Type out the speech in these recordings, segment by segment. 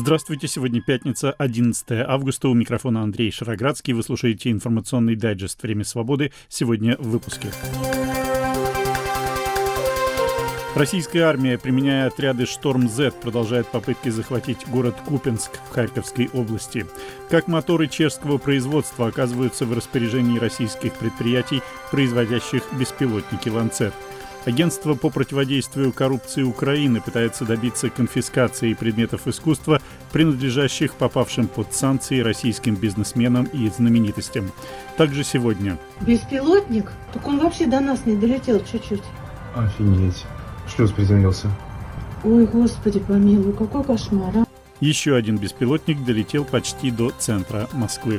Здравствуйте, сегодня пятница, 11 августа. У микрофона Андрей Шароградский. Вы слушаете информационный дайджест «Время свободы». Сегодня в выпуске. Российская армия, применяя отряды «Шторм-З», продолжает попытки захватить город Купенск в Харьковской области. Как моторы чешского производства оказываются в распоряжении российских предприятий, производящих беспилотники «Ланцет». Агентство по противодействию коррупции Украины пытается добиться конфискации предметов искусства, принадлежащих попавшим под санкции российским бизнесменам и знаменитостям. Также сегодня. Беспилотник? Так он вообще до нас не долетел чуть-чуть. Офигеть. Шлюз приземлился. Ой, господи помилуй, какой кошмар, а? Еще один беспилотник долетел почти до центра Москвы.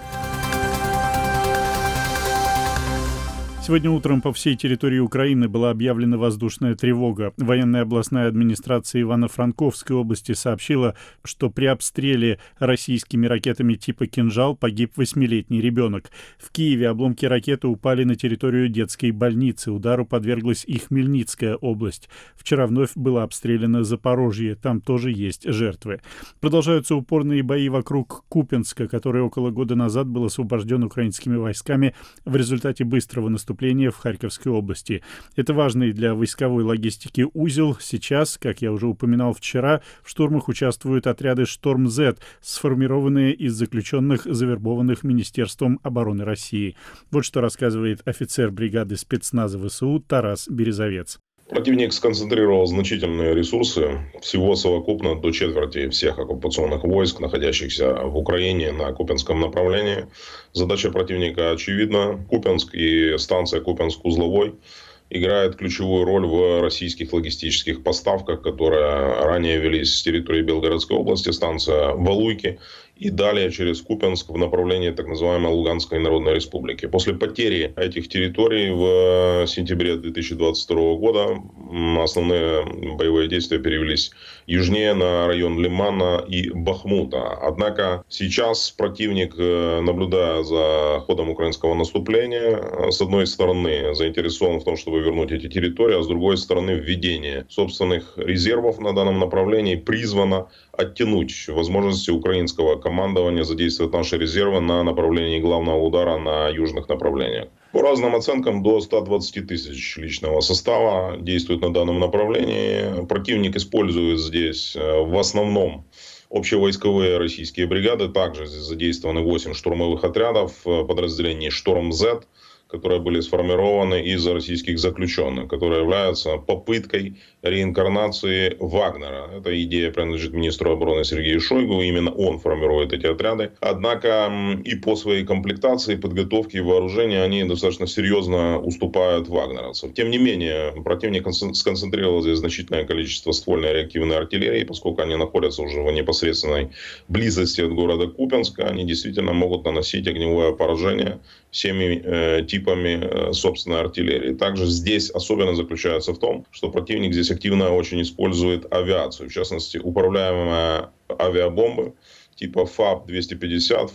Сегодня утром по всей территории Украины была объявлена воздушная тревога. Военная областная администрация Ивано-Франковской области сообщила, что при обстреле российскими ракетами типа «Кинжал» погиб 8-летний ребенок. В Киеве обломки ракеты упали на территорию детской больницы. Удару подверглась и Хмельницкая область. Вчера вновь было обстреляно Запорожье. Там тоже есть жертвы. Продолжаются упорные бои вокруг Купенска, который около года назад был освобожден украинскими войсками в результате быстрого наступления в Харьковской области. Это важный для войсковой логистики узел. Сейчас, как я уже упоминал вчера, в штурмах участвуют отряды «Шторм-З», сформированные из заключенных, завербованных Министерством обороны России. Вот что рассказывает офицер бригады спецназа ВСУ Тарас Березовец. Противник сконцентрировал значительные ресурсы, всего совокупно до четверти всех оккупационных войск, находящихся в Украине на Купенском направлении. Задача противника очевидна. Купенск и станция Купенск-Узловой играет ключевую роль в российских логистических поставках, которые ранее велись с территории Белгородской области, станция Валуйки, и далее через Купенск в направлении так называемой Луганской Народной Республики. После потери этих территорий в сентябре 2022 года основные боевые действия перевелись южнее на район Лимана и Бахмута. Однако сейчас противник, наблюдая за ходом украинского наступления, с одной стороны заинтересован в том, чтобы вернуть эти территории, а с другой стороны введение собственных резервов на данном направлении призвано оттянуть возможности украинского командования задействовать наши резервы на направлении главного удара на южных направлениях. По разным оценкам, до 120 тысяч личного состава действует на данном направлении. Противник использует здесь в основном общевойсковые российские бригады. Также здесь задействованы 8 штурмовых отрядов подразделений «Шторм-З», которые были сформированы из российских заключенных, которые являются попыткой реинкарнации Вагнера. Эта идея принадлежит министру обороны Сергею Шойгу, именно он формирует эти отряды. Однако и по своей комплектации, подготовке и вооружению они достаточно серьезно уступают вагнеровцам. Тем не менее, противник сконцентрировал здесь значительное количество ствольной реактивной артиллерии, поскольку они находятся уже в непосредственной близости от города Купенска, они действительно могут наносить огневое поражение всеми типами собственной артиллерии. Также здесь особенно заключается в том, что противник здесь активно очень использует авиацию. В частности, управляемые авиабомбы типа ФАБ-250,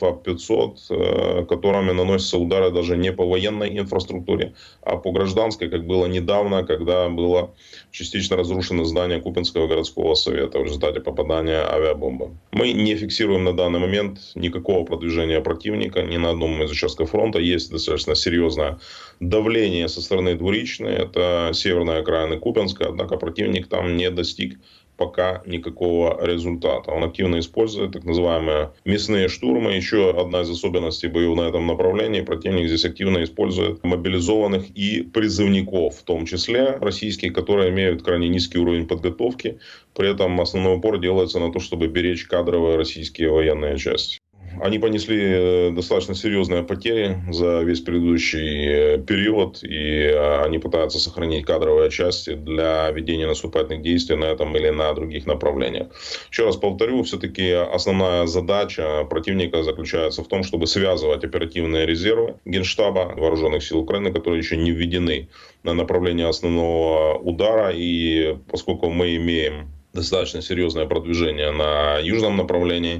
ФАБ-500, которыми наносятся удары даже не по военной инфраструктуре, а по гражданской, как было недавно, когда было частично разрушено здание Купенского городского совета в результате попадания авиабомбы. Мы не фиксируем на данный момент никакого продвижения противника ни на одном из участков фронта. Есть достаточно серьезное давление со стороны двуречной, это северная окраина Купенска, однако противник там не достиг пока никакого результата. Он активно использует так называемые мясные штурмы. Еще одна из особенностей боев на этом направлении. Противник здесь активно использует мобилизованных и призывников, в том числе российские, которые имеют крайне низкий уровень подготовки. При этом основной упор делается на то, чтобы беречь кадровые российские военные части. Они понесли достаточно серьезные потери за весь предыдущий период, и они пытаются сохранить кадровые части для ведения наступательных действий на этом или на других направлениях. Еще раз повторю, все-таки основная задача противника заключается в том, чтобы связывать оперативные резервы Генштаба Вооруженных сил Украины, которые еще не введены на направление основного удара, и поскольку мы имеем достаточно серьезное продвижение на южном направлении,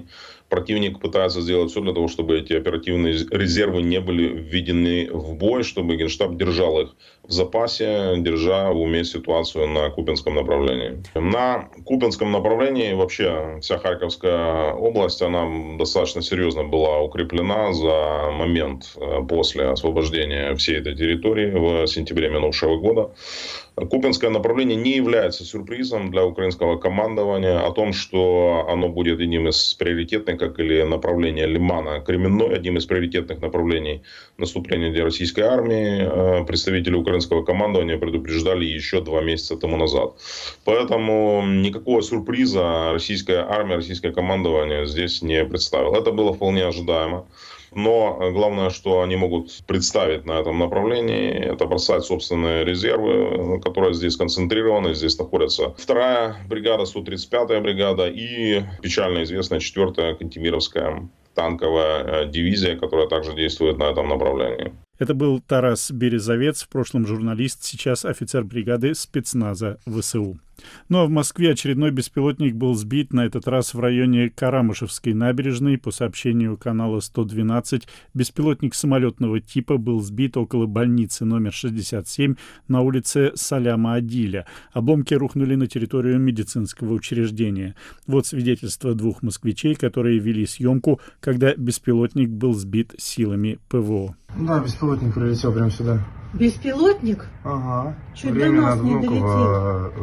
Противник пытается сделать все для того, чтобы эти оперативные резервы не были введены в бой, чтобы Генштаб держал их в запасе, держа в уме ситуацию на Купянском направлении. На Купянском направлении вообще вся Харьковская область, она достаточно серьезно была укреплена за момент после освобождения всей этой территории в сентябре минувшего года. Купянское направление не является сюрпризом для украинского командования. О том, что оно будет одним из приоритетных, как или направление Лимана Кременной, одним из приоритетных направлений наступления для российской армии, представители украинского командования предупреждали еще 2 месяца тому назад. Поэтому никакого сюрприза российская армия, российское командование здесь не представило. Это было вполне ожидаемо. Но главное, что они могут представить на этом направлении, это бросать собственные резервы, которые здесь концентрированы. Здесь находятся 2-я бригада, 135-я бригада и печально известная 4-я Кантемировская танковая дивизия, которая также действует на этом направлении. Это был Тарас Березовец, в прошлом журналист, сейчас офицер бригады спецназа ВСУ. Ну а в Москве очередной беспилотник был сбит, на этот раз в районе Карамышевской набережной. По сообщению канала 112, беспилотник самолетного типа был сбит около больницы номер 67 на улице Саляма Адиля. Обломки рухнули на территорию медицинского учреждения. Вот свидетельство 2 москвичей, которые вели съемку, когда беспилотник был сбит силами ПВО. Да, беспилотник прилетел прямо сюда. Беспилотник? Ага. Чуть Время до нас над не Внуково,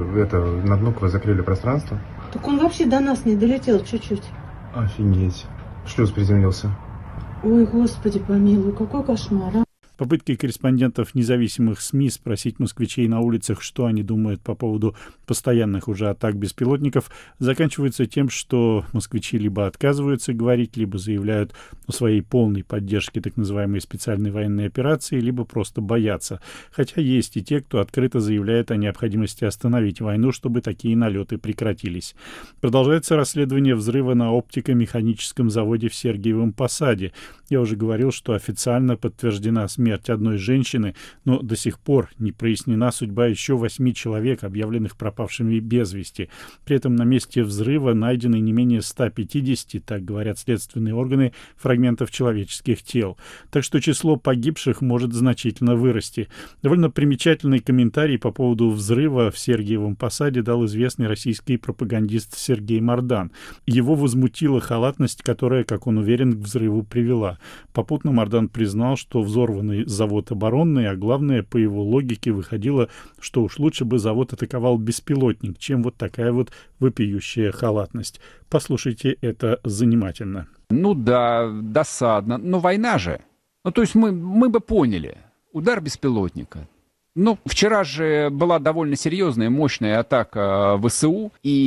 над Внуково закрыли пространство. Так он вообще до нас не долетел чуть-чуть. Офигеть. Шлюз приземлился. Ой, господи помилуй, какой кошмар, а? Попытки корреспондентов независимых СМИ спросить москвичей на улицах, что они думают по поводу постоянных уже атак беспилотников, заканчиваются тем, что москвичи либо отказываются говорить, либо заявляют о своей полной поддержке так называемой специальной военной операции, либо просто боятся. Хотя есть и те, кто открыто заявляет о необходимости остановить войну, чтобы такие налеты прекратились. Продолжается расследование взрыва на оптико-механическом заводе в Сергиевом Посаде. Я уже говорил, что официально подтверждена смерть одной женщины, но до сих пор не прояснена судьба еще 8 человек, объявленных пропавшими без вести. При этом на месте взрыва найдены не менее 150, так говорят следственные органы, фрагментов человеческих тел. Так что число погибших может значительно вырасти. Довольно примечательный комментарий по поводу взрыва в Сергиевом Посаде дал известный российский пропагандист Сергей Мардан. Его возмутила халатность, которая, как он уверен, к взрыву привела. Попутно Мардан признал, что взорванный завод оборонный, а главное, по его логике выходило, что уж лучше бы завод атаковал беспилотник, чем вот такая вот вопиющая халатность. Послушайте, это занимательно. Ну да, досадно, но война же. Ну то есть мы бы поняли. Удар беспилотника. Ну, вчера же была довольно серьезная, мощная атака ВСУ,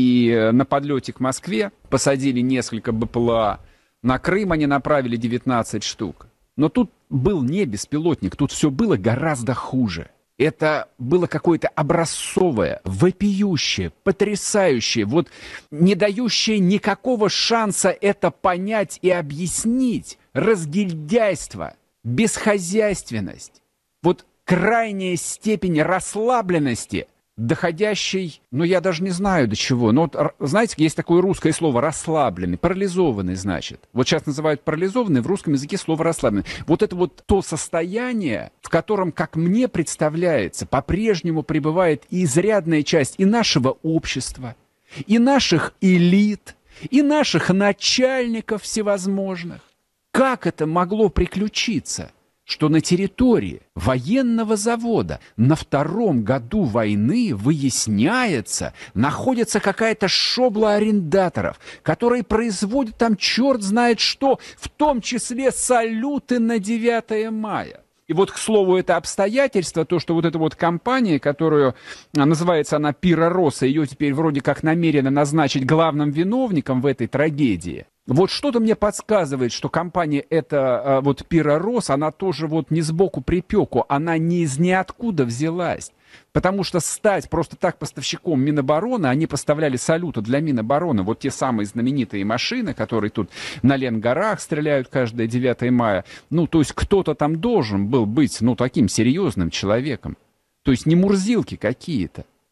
и на подлете к Москве посадили несколько БПЛА. На Крым они направили 19 штук. Но тут был не беспилотник, тут все было гораздо хуже. Это было какое-то образцовое, вопиющее, потрясающее, вот не дающее никакого шанса это понять и объяснить. Разгильдяйство, бесхозяйственность, вот крайняя степень расслабленности, доходящий, ну я даже не знаю до чего, но вот, знаете, есть такое русское слово «расслабленный», парализованный, значит. Вот сейчас называют парализованный, в русском языке слово «расслабленный». Вот это вот то состояние, в котором, как мне представляется, по-прежнему пребывает и изрядная часть и нашего общества, и наших элит, и наших начальников всевозможных. Как это могло приключиться? Что на территории военного завода на 2-м году войны, выясняется, находится какая-то шобла арендаторов, которые производят там черт знает что, в том числе салюты на 9 мая. И вот, к слову, это обстоятельство, то, что вот эта вот компания, которую называется она Пиро Росса, ее теперь вроде как намерены назначить главным виновником в этой трагедии. Вот что-то мне подсказывает, что компания эта, вот Пиро Росса, она тоже вот не сбоку припеку, она не из ниоткуда взялась. Потому что стать просто так поставщиком Минобороны, они поставляли салюты для Минобороны, вот те самые знаменитые машины, которые тут на Ленгорах стреляют каждое 9 мая. Ну, то есть кто-то там должен был быть, ну, таким серьезным человеком. То есть не мурзилки какие-то.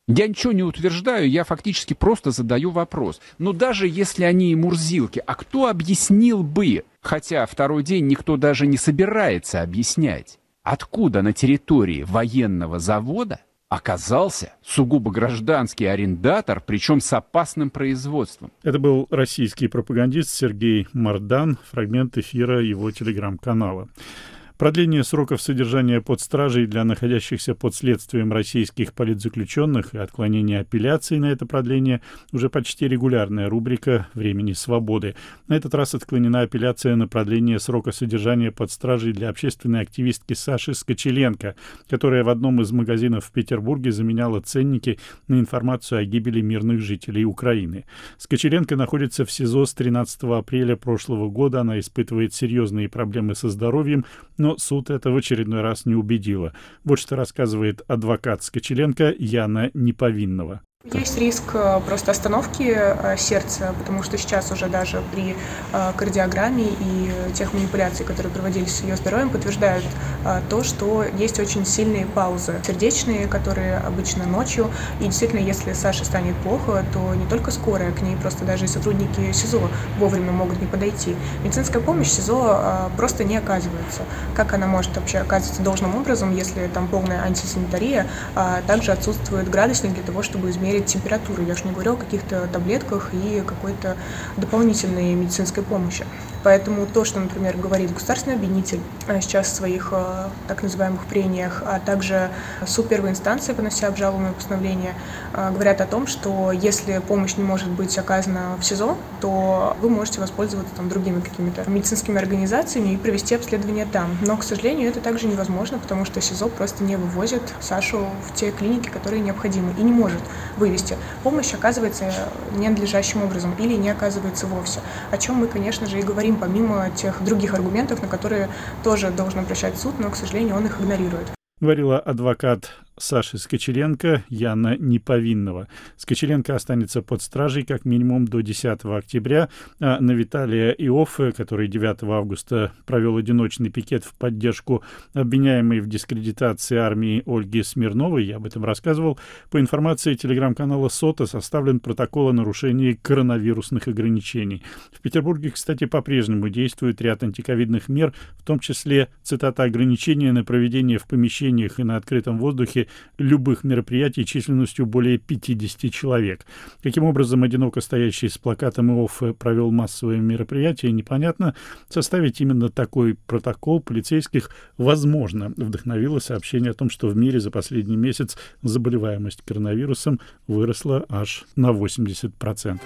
Я ничего не утверждаю, я фактически просто задаю вопрос. Но даже если они и мурзилки, а кто объяснил бы, хотя второй день никто даже не собирается объяснять, откуда на территории военного завода оказался сугубо гражданский арендатор, причем с опасным производством. Это был российский пропагандист Сергей Мардан, фрагмент эфира его телеграм-канала. Продление сроков содержания под стражей для находящихся под следствием российских политзаключенных и отклонение апелляции на это продление уже почти регулярная рубрика «Времени свободы». На этот раз отклонена апелляция на продление срока содержания под стражей для общественной активистки Саши Скочеленко, которая в одном из магазинов в Петербурге заменяла ценники на информацию о гибели мирных жителей Украины. Скочеленко находится в СИЗО с 13 апреля прошлого года. Она испытывает серьезные проблемы со здоровьем, но суд это в очередной раз не убедило. Вот что рассказывает адвокат Скочеленко Яна Неповинного. Есть риск просто остановки сердца, потому что сейчас уже даже при кардиограмме и тех манипуляций, которые проводились с ее здоровьем, подтверждают то, что есть очень сильные паузы сердечные, которые обычно ночью. И действительно, если Саше станет плохо, то не только скорая, к ней просто даже и сотрудники СИЗО вовремя могут не подойти. Медицинская помощь в СИЗО просто не оказывается. Как она может вообще оказываться должным образом, если там полная антисанитария, также отсутствует градусник для того, чтобы измерить температуру. Я уж не говорю о каких-то таблетках и какой-то дополнительной медицинской помощи. Поэтому то, что, например, говорит государственный обвинитель сейчас в своих так называемых прениях, а также суд первой инстанции, вынося обжалуемое постановление, говорят о том, что если помощь не может быть оказана в СИЗО, то вы можете воспользоваться там другими какими-то медицинскими организациями и провести обследование там. Но, к сожалению, это также невозможно, потому что СИЗО просто не вывозит Сашу в те клиники, которые необходимы, и не может вывести. Помощь оказывается ненадлежащим образом или не оказывается вовсе. О чем мы, конечно же, и говорим, помимо тех других аргументов, на которые тоже должен обращать суд, но, к сожалению, он их игнорирует. Говорила адвокат Саши Скочеленко Яна Неповинного. Скочеленко останется под стражей как минимум до 10 октября, а на Виталия Иоффе, который 9 августа провел одиночный пикет в поддержку обвиняемой в дискредитации армии Ольги Смирновой, я об этом рассказывал, по информации телеграм-канала СОТА составлен протокол о нарушении коронавирусных ограничений. В Петербурге, кстати, по-прежнему действует ряд антиковидных мер, в том числе, цитата, ограничения на проведение в помещениях и на открытом воздухе любых мероприятий численностью более 50 человек. Каким образом одиноко стоящий с плакатом Иоффе провел массовое мероприятие, непонятно. Составить именно такой протокол полицейских, возможно, вдохновило сообщение о том, что в мире за последний месяц заболеваемость коронавирусом выросла аж на 80%.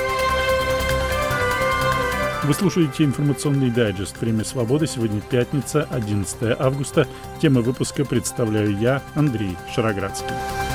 Вы слушаете информационный дайджест «Время свободы». Сегодня пятница, 11 августа. Тему выпуска представляю я, Андрей Шароградский.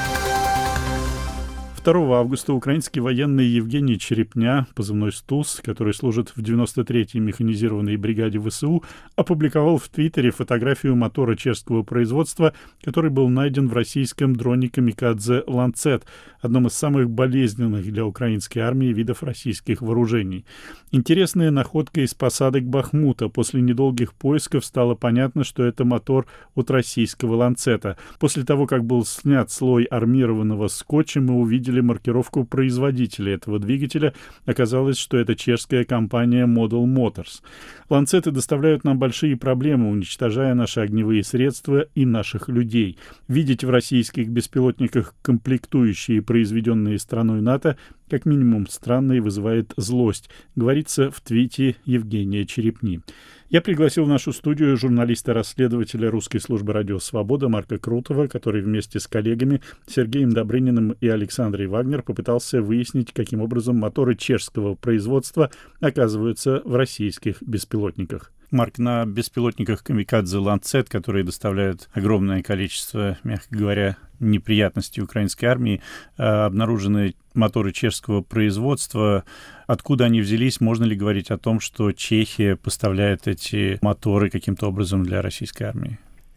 2 августа украинский военный Евгений Черепня, позывной «Стус», который служит в 93-й механизированной бригаде ВСУ, опубликовал в Твиттере фотографию мотора чешского производства, который был найден в российском дроне «Камикадзе Ланцет», одном из самых болезненных для украинской армии видов российских вооружений. Интересная находка из посадок Бахмута. После недолгих поисков стало понятно, что это мотор от российского «Ланцета». После того, как был снят слой армированного скотча, мы увидели маркировку производителя этого двигателя. Оказалось, что это чешская компания Model Motors. Ланцеты доставляют нам большие проблемы, уничтожая наши огневые средства и наших людей. Видеть в российских беспилотниках комплектующие, произведенные страной НАТО, как минимум странно и вызывает злость, говорится в твите Евгения Черепни. Я пригласил в нашу студию журналиста-расследователя русской службы «Радио Свобода» Марка Крутова, который вместе с коллегами Сергеем Добрыниным и Александрой Вагнер попытался выяснить, каким образом моторы чешского производства оказываются в российских беспилотниках. Марк, на беспилотниках «Камикадзе Ланцет», которые доставляют огромное количество, мягко говоря, неприятностей украинской армии, обнаружены моторы чешского производства. Откуда они взялись? Можно ли говорить о том, что Чехия поставляет эти моторы каким-то образом для российской армии?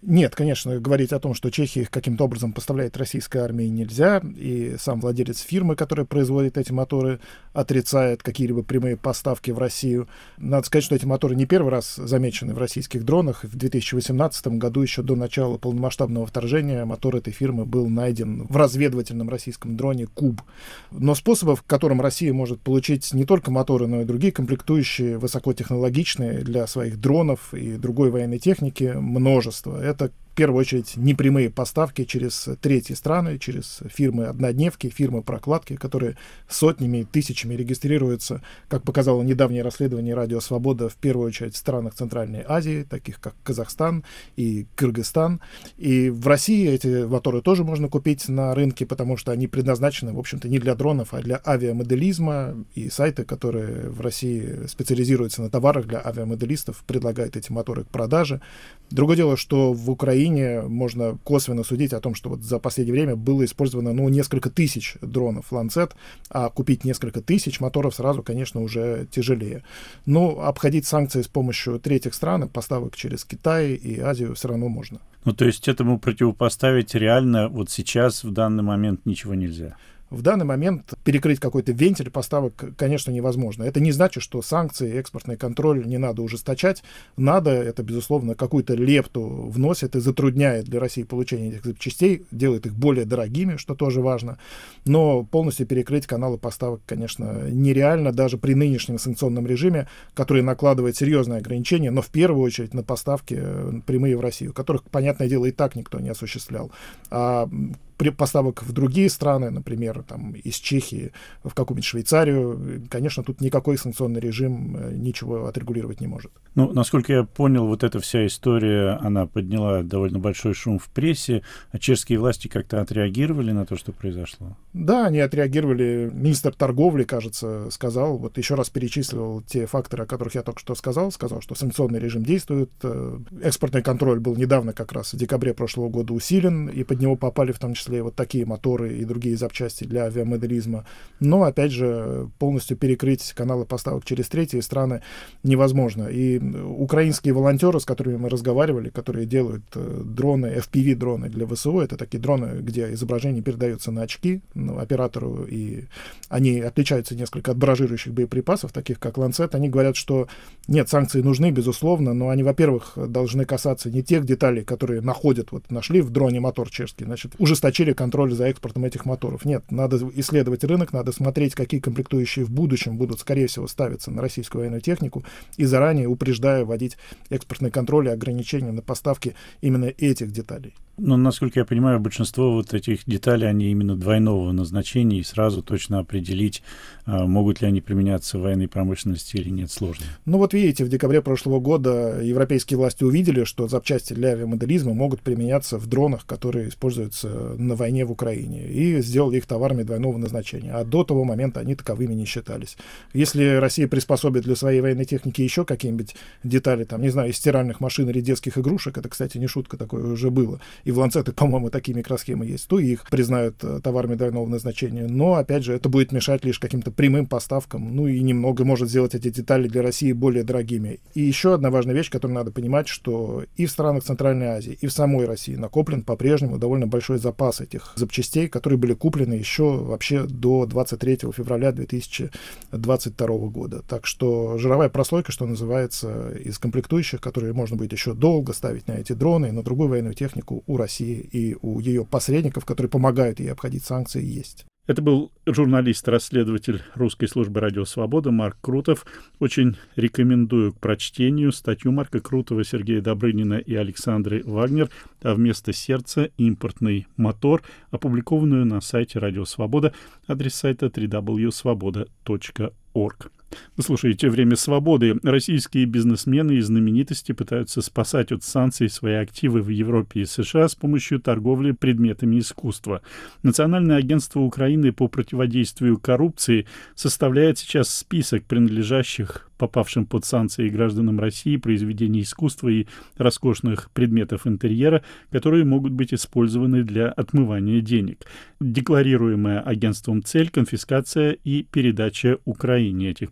Нет, конечно, говорить о том, что Чехия их каким-то образом поставляет российской армии, нельзя. И сам владелец фирмы, которая производит эти моторы, отрицает какие-либо прямые поставки в Россию. Надо сказать, что эти моторы не первый раз замечены в российских дронах. В 2018 году, еще до начала полномасштабного вторжения, мотор этой фирмы был найден в разведывательном российском дроне «Куб». Но способов, которым Россия может получить не только моторы, но и другие комплектующие, высокотехнологичные для своих дронов и другой военной техники, множество. Это, в первую очередь, непрямые поставки через третьи страны, через фирмы-однодневки, фирмы-прокладки, которые сотнями и тысячами регистрируются, как показало недавнее расследование «Радио Свобода», в первую очередь в странах Центральной Азии, таких как Казахстан и Кыргызстан. И в России эти моторы тоже можно купить на рынке, потому что они предназначены, в общем-то, не для дронов, а для авиамоделизма. И сайты, которые в России специализируются на товарах для авиамоделистов, предлагают эти моторы к продаже. Другое дело, что в Украине можно косвенно судить о том, что вот за последнее время было использовано несколько тысяч дронов Lancet, а купить несколько тысяч моторов сразу, конечно, уже тяжелее. Но обходить санкции с помощью третьих стран, поставок через Китай и Азию все равно можно. Ну, то есть этому противопоставить реально вот сейчас, в данный момент, ничего нельзя? В данный момент перекрыть какой-то вентиль поставок, конечно, невозможно. Это не значит, что санкции, экспортный контроль не надо ужесточать. Надо, это, безусловно, какую-то лепту вносит и затрудняет для России получение этих запчастей, делает их более дорогими, что тоже важно. Но полностью перекрыть каналы поставок, конечно, нереально, даже при нынешнем санкционном режиме, который накладывает серьезные ограничения, но в первую очередь на поставки прямые в Россию, которых, понятное дело, и так никто не осуществлял. А при поставок в другие страны, например, там, из Чехии в какую-нибудь Швейцарию, конечно, тут никакой санкционный режим ничего отрегулировать не может. Ну, насколько я понял, вот эта вся история, она подняла довольно большой шум в прессе, а чешские власти как-то отреагировали на то, что произошло? Да, они отреагировали. Министр торговли, кажется, сказал, вот еще раз перечислил те факторы, о которых я только что сказал, что санкционный режим действует, экспортный контроль был недавно, как раз в декабре прошлого года, усилен, и под него попали в том числе вот такие моторы и другие запчасти для авиамоделизма. Но, опять же, полностью перекрыть каналы поставок через третьи страны невозможно. И украинские волонтеры, с которыми мы разговаривали, которые делают дроны, FPV-дроны для ВСУ, это такие дроны, где изображение передается на очки оператору, и они отличаются несколько от барражирующих боеприпасов, таких как Lancet. Они говорят, что нет, санкции нужны, безусловно, но они, во-первых, должны касаться не тех деталей, которые нашли в дроне мотор чешский, значит, ужесточили контроль за экспортом этих моторов. Нет, надо исследовать рынок, надо смотреть, какие комплектующие в будущем будут, скорее всего, ставиться на российскую военную технику, и заранее, упреждая, вводить экспортный контроль и ограничения на поставки именно этих деталей. Но, насколько я понимаю, большинство вот этих деталей, они именно двойного назначения, и сразу точно определить, могут ли они применяться в военной промышленности или нет, сложно. Ну вот видите, в декабре прошлого года европейские власти увидели, что запчасти для авиамоделизма могут применяться в дронах, которые используются на войне в Украине, и сделали их товарами двойного назначения. А до того момента они таковыми не считались. Если Россия приспособит для своей военной техники еще какие-нибудь детали, там, не знаю, из стиральных машин или детских игрушек, это, кстати, не шутка, такое уже было, и в Lancet, по-моему, такие микросхемы есть, то их признают товарами двойного назначения. Но, опять же, это будет мешать лишь каким-то прямым поставкам, ну и немного может сделать эти детали для России более дорогими. И еще одна важная вещь, которую надо понимать, что и в странах Центральной Азии, и в самой России накоплен по-прежнему довольно большой запас этих запчастей, которые были куплены еще вообще до 23 февраля 2022 года. Так что жировая прослойка, что называется, из комплектующих, которые можно будет еще долго ставить на эти дроны и на другую военную технику, у России и у ее посредников, которые помогают ей обходить санкции, есть. Это был журналист-расследователь русской службы «Радио Свобода» Марк Крутов. Очень рекомендую к прочтению статью Марка Крутова, Сергея Добрынина и Александры Вагнер «А вместо сердца импортный мотор», опубликованную на сайте «Радио Свобода», адрес сайта www.svoboda.org. Вы слушаете «Время свободы». Российские бизнесмены и знаменитости пытаются спасать от санкций свои активы в Европе и США с помощью торговли предметами искусства. Национальное агентство Украины по противодействию коррупции составляет сейчас список принадлежащих попавшим под санкции гражданам России произведений искусства и роскошных предметов интерьера, которые могут быть использованы для отмывания денег. Декларируемая агентством цель — конфискация и передача Украине этих предметов.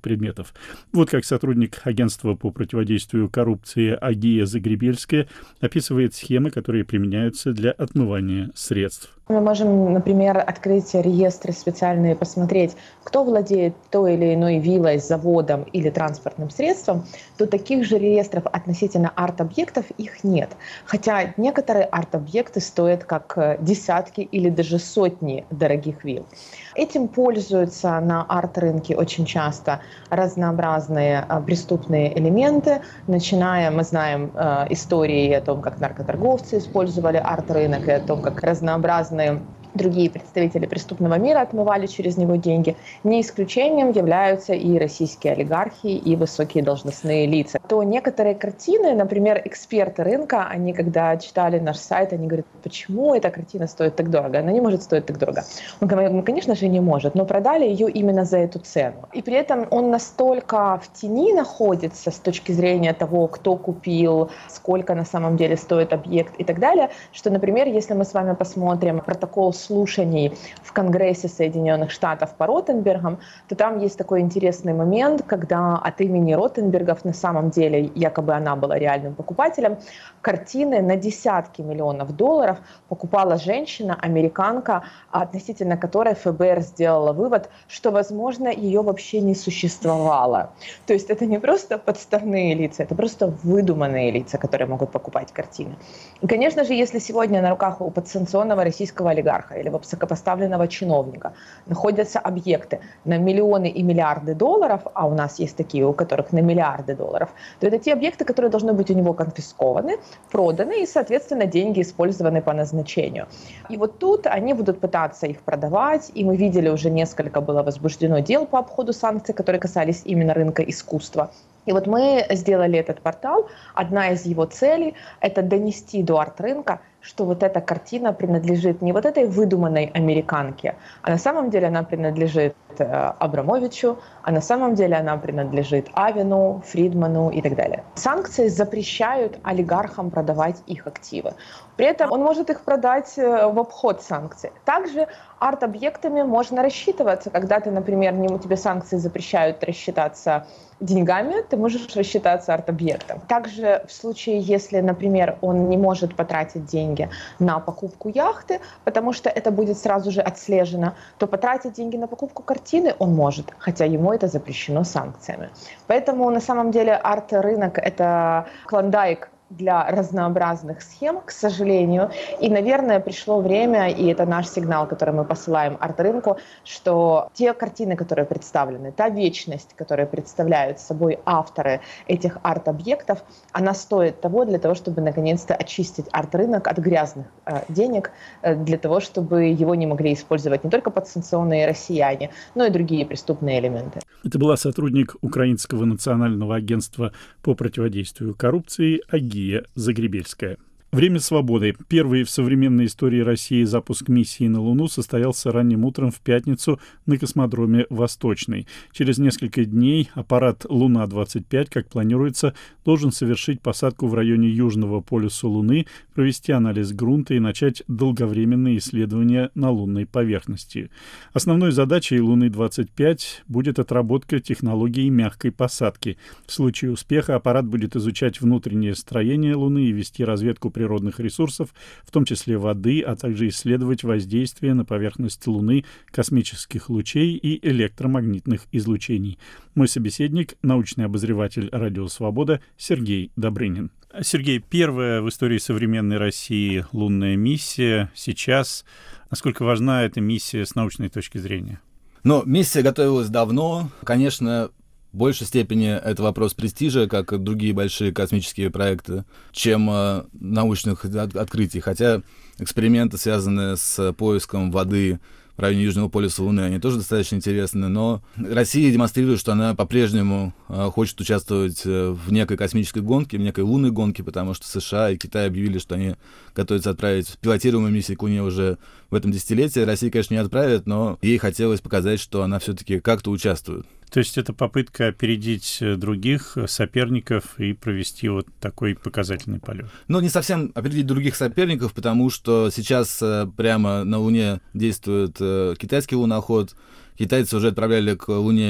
предметов. Вот как сотрудник агентства по противодействию коррупции Агия Загребельская описывает схемы, которые применяются для отмывания средств. Мы можем, например, открыть реестры специальные, посмотреть, кто владеет той или иной виллой, заводом или транспортным средством, то таких же реестров относительно арт-объектов их нет. Хотя некоторые арт-объекты стоят как десятки или даже сотни дорогих вилл. Этим пользуются на арт-рынке очень часто разнообразные преступные элементы, начиная, мы знаем истории о том, как наркоторговцы использовали арт-рынок, и о том, как разнообразные другие представители преступного мира отмывали через него деньги. Не исключением являются и российские олигархи, и высокие должностные лица. То некоторые картины, например, эксперты рынка, они когда читали наш сайт, они говорят, почему эта картина стоит так дорого? Она не может стоить так дорого. Он говорит, конечно же, не может, но продали ее именно за эту цену. И при этом он настолько в тени находится с точки зрения того, кто купил, сколько на самом деле стоит объект и так далее, что, например, если мы с вами посмотрим протокол слушаний в Конгрессе Соединенных Штатов по Ротенбергам, то там есть такой интересный момент, когда от имени Ротенбергов, на самом деле, якобы она была реальным покупателем, картины на десятки миллионов долларов покупала женщина, американка, относительно которой ФБР сделала вывод, что, возможно, ее вообще не существовало. То есть это не просто подставные лица, это просто выдуманные лица, которые могут покупать картины. И, конечно же, если сегодня на руках у подсанкционного российского олигарха или высокопоставленного чиновника находятся объекты на миллионы и миллиарды долларов, а у нас есть такие, у которых на миллиарды долларов, то это те объекты, которые должны быть у него конфискованы, проданы и, соответственно, деньги использованы по назначению. И вот тут они будут пытаться их продавать, и мы видели уже несколько было возбуждено дел по обходу санкций, которые касались именно рынка искусства. И вот мы сделали этот портал. Одна из его целей – это донести до арт-рынка, что вот эта картина принадлежит не вот этой выдуманной американке, а на самом деле она принадлежит Абрамовичу, а на самом деле она принадлежит Авину, Фридману и так далее. Санкции запрещают олигархам продавать их активы. При этом он может их продать в обход санкций. Также арт-объектами можно рассчитываться. Когда ты, например, тебе санкции запрещают рассчитаться деньгами, ты можешь рассчитаться арт-объектом. Также в случае, если, например, он не может потратить деньги на покупку яхты, потому что это будет сразу же отслежено, то потратить деньги на покупку картины он может, хотя ему это запрещено санкциями. Поэтому на самом деле арт-рынок — это клондайк для разнообразных схем, к сожалению. И, наверное, пришло время, и это наш сигнал, который мы посылаем арт-рынку, что те картины, которые представлены, та вечность, которую представляют собой авторы этих арт-объектов, она стоит того для того, чтобы наконец-то очистить арт-рынок от грязных денег, для того, чтобы его не могли использовать не только подсанкционные россияне, но и другие преступные элементы. Это была сотрудник Украинского национального агентства по противодействию коррупции Агия Загребельская. Время свободы. Первый в современной истории России запуск миссии на Луну состоялся ранним утром в пятницу на космодроме «Восточный». Через несколько дней аппарат «Луна-25», как планируется, должен совершить посадку в районе Южного полюса Луны, провести анализ грунта и начать долговременные исследования на лунной поверхности. Основной задачей Луны-25 будет отработка технологии мягкой посадки. В случае успеха аппарат будет изучать внутреннее строение Луны и вести разведку природных ресурсов, в том числе воды, а также исследовать воздействие на поверхность Луны космических лучей и электромагнитных излучений. Мой собеседник — научный обозреватель «Радио Свобода» Сергей Добрынин. Сергей, первая в истории современной России лунная миссия. Сейчас насколько важна эта миссия с научной точки зрения? Но миссия готовилась давно. Конечно, в большей степени это вопрос престижа, как и другие большие космические проекты, чем научных открытий. Хотя эксперименты, связанные с поиском воды в районе Южного полюса Луны, они тоже достаточно интересны. Но Россия демонстрирует, что она по-прежнему хочет участвовать в некой космической гонке, в некой лунной гонке, потому что США и Китай объявили, что они готовятся отправить пилотируемую миссию к Луне уже в этом десятилетии. Россия, конечно, не отправит, но ей хотелось показать, что она все-таки как-то участвует. То есть это попытка опередить других соперников и провести вот такой показательный полет? Ну, не совсем опередить других соперников, потому что сейчас прямо на Луне действует китайский луноход. Китайцы уже отправляли к Луне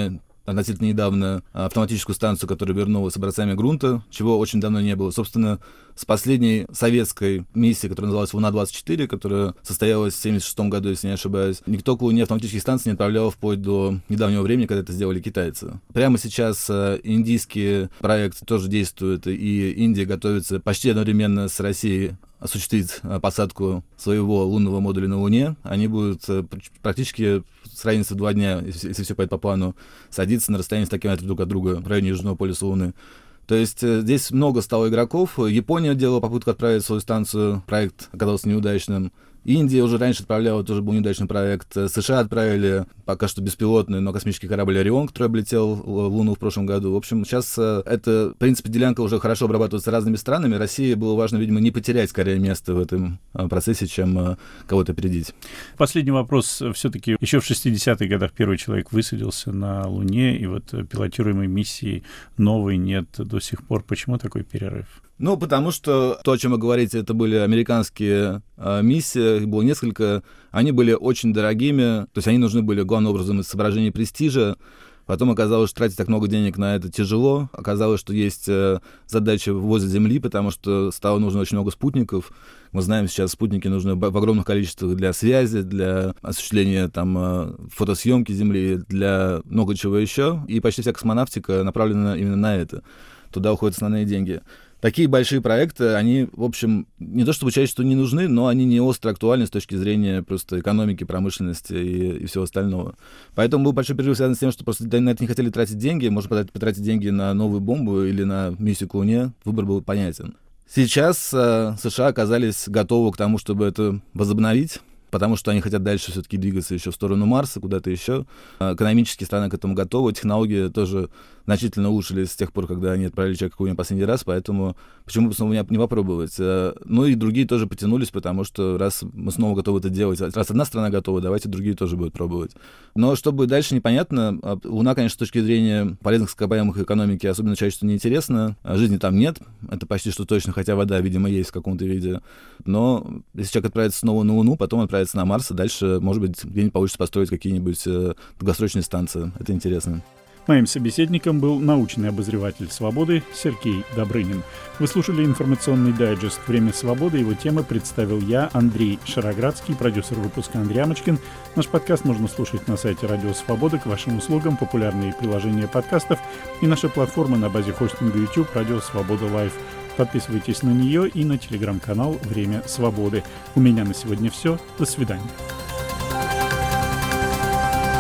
относительно недавно автоматическую станцию, которая вернулась с образцами грунта, чего очень давно не было. Собственно, с последней советской миссией, которая называлась «Луна-24», которая состоялась в 1976 году, если не ошибаюсь, никто к Луне автоматические станции не отправлял вплоть до недавнего времени, когда это сделали китайцы. Прямо сейчас индийский проект тоже действует, и Индия готовится почти одновременно с Россией осуществить посадку своего лунного модуля на Луне. Они будут практически с разницей в 2 дня, если все пойдет по плану, садиться на расстоянии 100 километров друг от друга в районе Южного полюса Луны. То есть здесь много стало игроков. Япония делала попытку отправить свою станцию, проект оказался неудачным. Индия уже раньше отправляла, тоже был неудачный проект. США отправили пока что беспилотный, но космический корабль «Орион», который облетел Луну в прошлом году. В общем, сейчас эта, в принципе, делянка уже хорошо обрабатывается разными странами. России было важно, видимо, не потерять, скорее, место в этом процессе, чем кого-то опередить. Последний вопрос. Все-таки еще в 60-х годах первый человек высадился на Луне, и вот пилотируемой миссии новой нет до сих пор. Почему такой перерыв? Ну, потому что то, о чем вы говорите, это были американские миссии, их было несколько, они были очень дорогими, то есть они нужны были главным образом из соображений престижа. Потом оказалось, что тратить так много денег на это тяжело. Оказалось, что есть задача возле Земли, потому что стало нужно очень много спутников. Мы знаем, сейчас спутники нужны в огромных количествах для связи, для осуществления там фотосъемки Земли, для много чего еще. И почти вся космонавтика направлена именно на это. Туда уходят основные деньги. Такие большие проекты, они, в общем, не то чтобы человечеству не нужны, но они не остро актуальны с точки зрения просто экономики, промышленности и всего остального. Поэтому был большой перерыв связан с тем, что просто на это не хотели тратить деньги. Можно потратить деньги на новую бомбу или на миссию к Луне. Выбор был понятен. Сейчас США оказались готовы к тому, чтобы это возобновить, потому что они хотят дальше все-таки двигаться еще в сторону Марса, куда-то еще. Экономически страны к этому готовы, технологии тоже значительно улучшились с тех пор, когда они отправили человека к Луне последний раз, поэтому почему бы снова не попробовать? Ну и другие тоже потянулись, потому что раз мы снова готовы это делать, раз одна страна готова, давайте другие тоже будут пробовать. Но что будет дальше, непонятно. Луна, конечно, с точки зрения полезных ископаемых экономики, особенно человечеству неинтересна. Жизни там нет, это почти что точно, хотя вода, видимо, есть в каком-то виде. Но если человек отправится снова на Луну, потом отправится на Марс, а дальше, может быть, где-нибудь получится построить какие-нибудь долгосрочные станции. Это интересно. Моим собеседником был научный обозреватель «Свободы» Сергей Добрынин. Вы слушали информационный дайджест «Время свободы». Его темы представил я, Андрей Шароградский, продюсер выпуска Андрей Амочкин. Наш подкаст можно слушать на сайте «Радио Свобода». К вашим услугам популярные приложения подкастов и наша платформа на базе хостинга YouTube «Радио Свобода Лайв». Подписывайтесь на нее и на телеграм-канал «Время свободы». У меня на сегодня все. До свидания.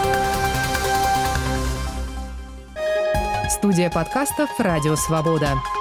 Студия подкастов «Радио Свобода».